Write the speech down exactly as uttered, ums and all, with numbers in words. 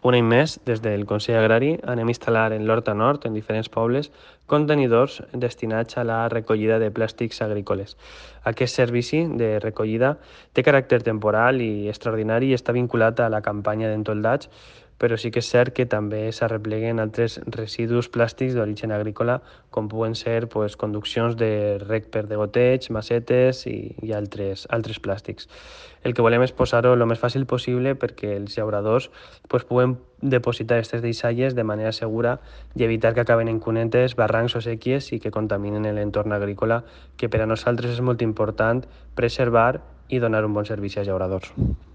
Un any més, des del Consell Agrari, anem a instal·lar en l'Horta Nord, en diferents pobles, contenidors destinats a la recollida de plàstics agrícoles. Aquest servici de recollida té caràcter temporal i extraordinari i està vinculat a la campanya d'entoldats, però sí que és cert que també s'arrepleguen altres residus plàstics d'origen agrícola, com puguen ser pues, conduccions de rec per degoteig, macetes i, i altres, altres plàstics. El que volem és posar-ho el més fàcil possible perquè els llauradors pues, puguen depositar aquestes deixalles de manera segura i evitar que acaben en cunetes, barrancs o sèquies i que contaminen l'entorn agrícola, que per a nosaltres és molt important preservar i donar un bon servici als llauradors.